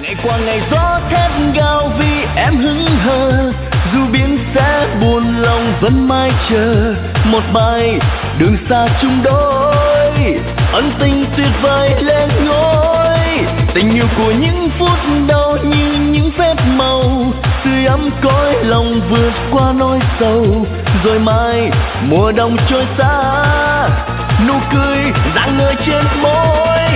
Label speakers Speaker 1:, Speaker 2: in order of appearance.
Speaker 1: chạy qua ngày gió thét gào vì em hững hờ, dù biết sẽ buồn lòng vẫn mãi chờ một bài đường xa chung đôi, ân tình tuyệt vời lên ngôi. Tình yêu của những phút đầu như những phép màu, sưởi ấm cõi lòng vượt qua nỗi sầu, rồi mai mùa đông trôi xa, nụ cười rạng ngời trên môi.